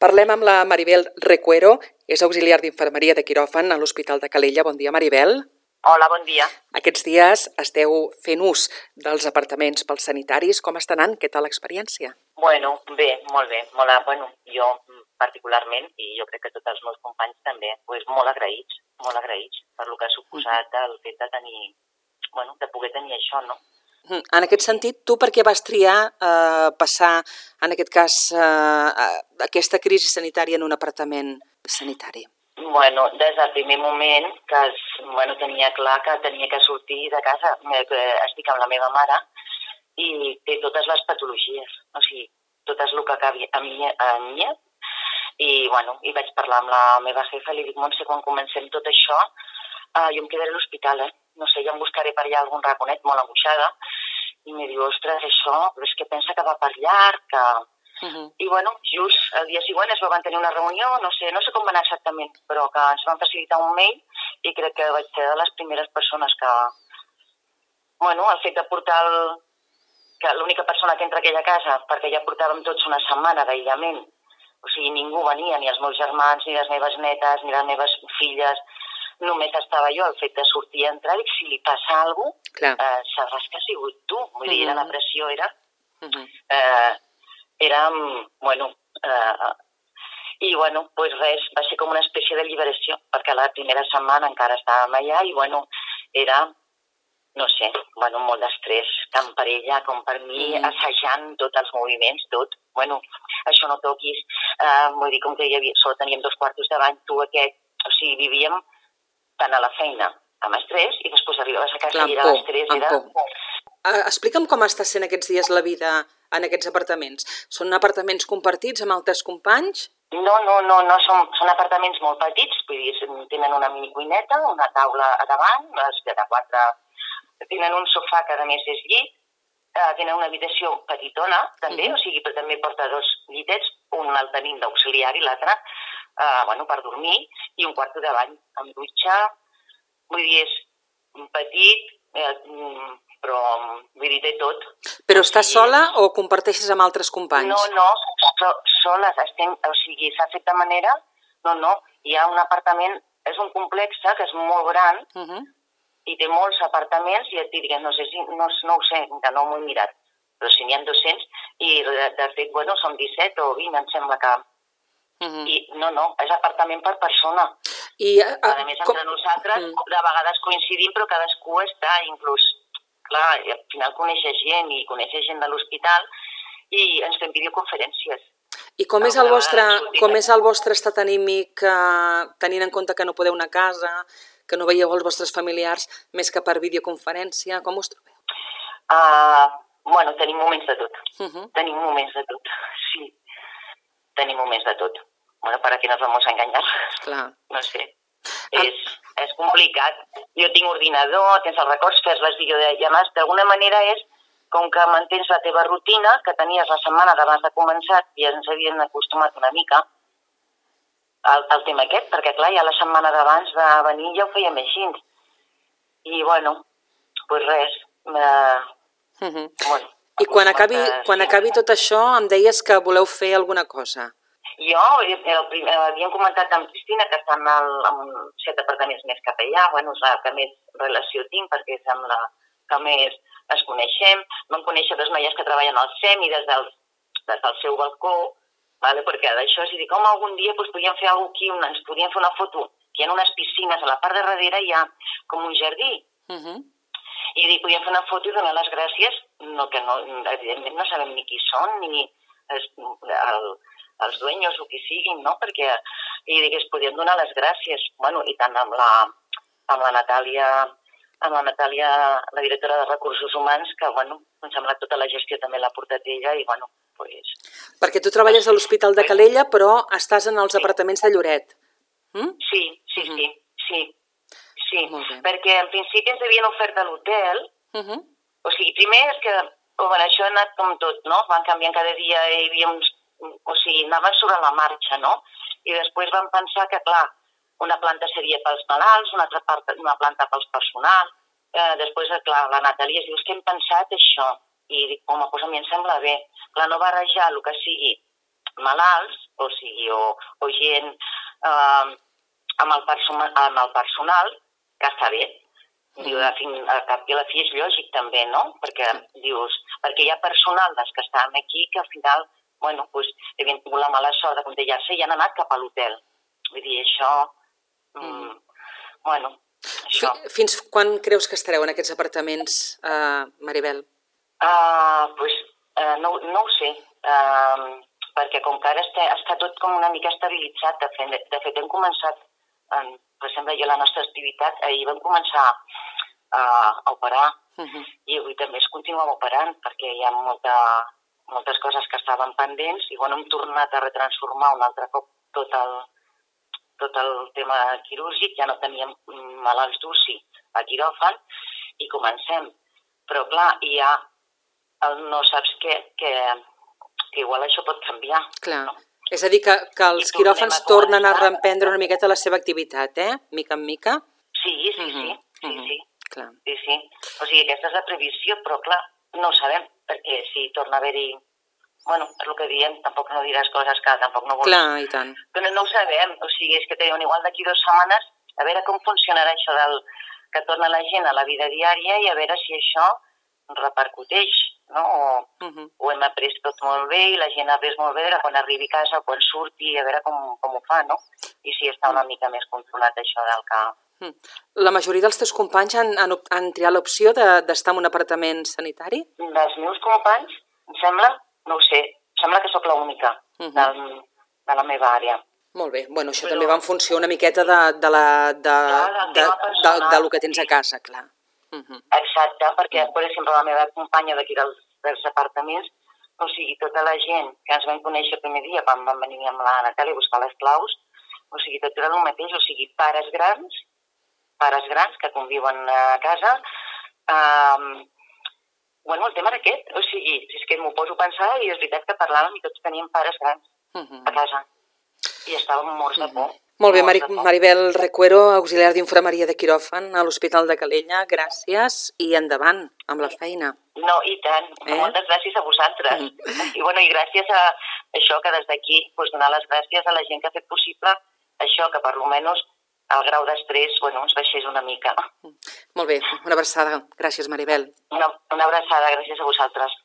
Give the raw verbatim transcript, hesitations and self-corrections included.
Parlem amb la Maribel Recuero, és auxiliar d'infermeria de quiròfan a l'Hospital de Calella. Bon dia, Maribel. Hola, bon dia. Aquests dies esteu fent ús dels apartaments pels sanitaris. Com està anant? Què tal l'experiència? Bueno, bé, molt bé. Molt, bueno, jo particularment, i jo crec que tots els meus companys també, pues, molt agraïts, molt agraïts per lo que ha suposat el fet de tenir, bueno, de poder tenir això, no? En aquest sentit, tu per què vas triar eh, passar, en aquest cas, eh, aquesta crisi sanitària en un apartament sanitari? Bueno, des del primer moment que es, bueno, tenia clar que tenia que sortir de casa, que estic amb la meva mare i té totes les patologies, o sigui, tot és el que acabi a mi, a mi. I, bueno, i vaig parlar amb la meva jefa i li dic, Montse, quan comencem tot això, eh, jo em quedaré a l'hospital, eh? No sé, jo em buscaré per allà algun raconet molt angoixada, i em diu, ostres, això, però és que pensa que va per llarg, que... Uh -huh. I, bueno, just el dia següent es van tenir una reunió, no sé, no sé com va anar exactament, però que ens van facilitar un mail i crec que vaig ser de les primeres persones que... Bueno, el fet de portar el... que l'única persona que entra a aquella casa, perquè ja portàvem tots una setmana d'aïllament, o sigui, ningú venia, ni els meus germans, ni les meves netes, ni les meves filles, només estava jo, el fet de sortir i entrar, i si li passa alguna cosa, eh, sabràs que ha sigut tu. Vull dir, uh -huh. la pressió era... Uh -huh. eh, era, bueno... Eh, I, bueno, pues res, va ser com una espècie d'alliberació, perquè la primera setmana encara estàvem allà i, bueno, era, no sé, bueno, molt d'estrès, tant per ella com per mi, uh -huh. assajant tots els moviments, tot. Bueno, això no toquis, eh, vull dir, com que hi havia, sols teníem dos quartos de bany, tu aquest, o sigui, vivíem tant a la feina amb estrès i després arribaves a casa Clar, i era l'estrès. Era... Uh, explica'm com està sent aquests dies la vida en aquests apartaments. Són apartaments compartits amb altres companys? No, no, no, no són, són apartaments molt petits, vull dir, tenen una minicuineta, una taula a davant, de quatre, tenen un sofà que a més és llit, uh, tenen una habitació petitona també, uh -huh. o sigui, però també porta dos llitets, un el tenim d'auxiliar i l'altre uh, bueno, per dormir, i un quarto de bany amb dutxa. Vull dir, és petit, eh, però vull dir, té tot. Però estàs sola o comparteixes amb altres companys? No, no, so, soles, estem, o sigui, s'ha fet de manera, no, no, hi ha un apartament, és un complex que és molt gran, uh -huh. i té molts apartaments, i et diria, no sé si, no, no ho sé, que no m'ho he mirat, però si n'hi ha dos-cents, i de, de fet, bueno, són disset o vint, em sembla que... Uh -huh. I no, no, és apartament per persona. I, a, a, a més, entre com... nosaltres, uh -huh. de vegades coincidim, però cadascú està, inclús, clar, al final coneixes gent i coneixes gent de l'hospital i ens fem videoconferències. I com és el vostre, com és el vostre estat anímic, eh, tenint en compte que no podeu anar a casa, que no veieu els vostres familiars més que per videoconferència, com us trobeu? Uh, bueno, tenim moments de tot. Uh -huh. Tenim moments de tot, sí. Tenim moments de tot. Bueno, para que nos vamos a engañar. Clar. No sé. Ah. És, és complicat. Jo tinc ordinador, tens els records, fes les videollamades. D'alguna manera és com que mantens la teva rutina, que tenies la setmana abans de començar i ens havien acostumat una mica al, al tema aquest, perquè clar, ja la setmana d'abans de venir ja ho fèiem així. I bueno, doncs pues res. Eh, uh -huh. bueno, I quan acabi, quan acabi tot això em deies que voleu fer alguna cosa. Jo, el primer, havíem comentat amb Cristina que està en, el, en set apartaments més cap allà, bueno, és la que més relació tinc perquè és amb la que més es coneixem. Vam conèixer dues noies que treballen al S E M i des del, des del seu balcó, vale? Perquè d'això, si dic, home, algun dia pues, podríem fer alguna cosa aquí, una, ens podríem fer una foto, que hi ha unes piscines, a la part de darrere hi ha com un jardí. Uh -huh. I dic, podríem fer una foto i donar les gràcies, no, que no, evidentment no sabem ni qui són, ni es, el, els dueños o qui siguin, no? Perquè, i dic, es podien donar les gràcies, bueno, i tant amb la, amb la Natàlia, amb la Natàlia, la directora de Recursos Humans, que, bueno, em sembla que tota la gestió també l'ha portat ella, i, bueno, pues... Perquè tu treballes a l'Hospital de Calella, però estàs en els sí. apartaments de Lloret. Mm? Sí, sí, uh -huh. sí, sí, sí, perquè en principi ens havien ofert a l'hotel, uh -huh. o sigui, primer és que, oh, bueno, això ha anat com tot, no? Van canviant cada dia, hi havia uns o sigui, anaven sobre la marxa, no? I després vam pensar que, clar, una planta seria pels malalts, una altra part, una planta pels personal, eh, després, clar, la Natàlia es diu, és que hem pensat això, i dic, home, doncs a mi em sembla bé, clar, no barrejar el que sigui malalts, o sigui, o, o gent eh, amb, el amb el personal, que està bé. Diu, a fin, al cap i a la fi és lògic també, no? Perquè, dius, perquè hi ha personal dels que estàvem aquí que al final, bueno, doncs, havien tingut la mala sort de contagiar-se i han anat cap a l'hotel. Vull dir, això... Mm, bueno, això... Fins quan creus que estareu en aquests apartaments, uh, Maribel? Uh, pues, uh, no, no ho sé, uh, perquè com que ara està, està tot com una mica estabilitzat, de fet, de fet hem començat... En, per exemple, jo la nostra activitat, ahir vam començar a, a operar uh-huh. i avui també es continuava operant perquè hi ha molta, moltes coses que estaven pendents i bueno, hem tornat a retransformar un altre cop tot el, tot el tema quirúrgic, ja no teníem malalts d'U C I a quiròfan i comencem. Però clar, hi ha el no saps què, que, que igual això pot canviar. Clar. No? És a dir, que, que els quiròfans tornen a reemprendre una miqueta la seva activitat, eh? Mica en mica. Sí, sí, sí. Uh-huh. sí, uh-huh. sí. Clar. sí, sí. O sigui, aquesta és la previsió, però clar, no ho sabem, perquè si torna a haver-hi... Bueno, és el que diem, tampoc no diràs coses que tampoc no vols... Clar, i tant. Però no ho sabem, o sigui, és que te diuen igual d'aquí dues setmanes, a veure com funcionarà això del que torna la gent a la vida diària i a veure si això repercuteix, no? O, uh-huh. o hem après tot molt bé i la gent ha après molt bé quan arribi a casa o quan surti, a veure com, com ho fa, no? I si està una mica més controlat això del que... La majoria dels teus companys han, han, han triat l'opció d'estar de, en un apartament sanitari? Dels meus companys, em sembla, no ho sé, em sembla que sóc l'única uh-huh. del, de la meva àrea. Molt bé, bueno, això Però... també va en funció una miqueta de, de, la, de, clar, de, de, de, de lo que tens a casa, clar. Uh-huh. Exacte, perquè, per exemple, la meva companya d'aquí dels, dels apartaments, o sigui, tota la gent que ens vam conèixer el primer dia quan vam venir amb la Natàlia a buscar les claus, o sigui, tot era el mateix, o sigui, pares grans, pares grans que conviuen a casa, um, bueno, el tema era aquest, o sigui, si és que m'ho poso a pensar i és veritat que parlàvem i tots teníem pares grans uh-huh. a casa i estàvem morts de por. Uh-huh. Molt bé, Mari, Maribel Recuero, auxiliar d'infermeria de quiròfan a l'Hospital de Calella, gràcies i endavant amb la feina. No, i tant. Eh? Moltes gràcies a vosaltres. Mm. I, bueno, i gràcies a això que des d'aquí pues, donar les gràcies a la gent que ha fet possible això, que per almenys el grau d'estrès bueno, ens baixés una mica. Molt bé, una abraçada. Gràcies, Maribel. Una, una abraçada, gràcies a vosaltres.